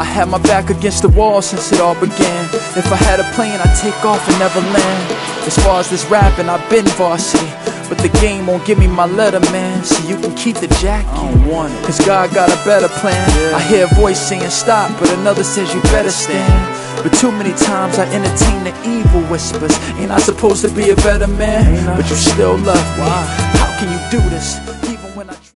I had my back against the wall since it all began. If I had a plane, I'd take off and never land. As far as this rapping, I've been varsity, but the game won't give me my letter, man. So you can keep the jacket, I don't want it, cause God got a better plan. I hear a voice saying stop, but another says you better stand. But too many times I entertain the evil whispers. Ain't I supposed to be a better man? But you still love me. How can you do this?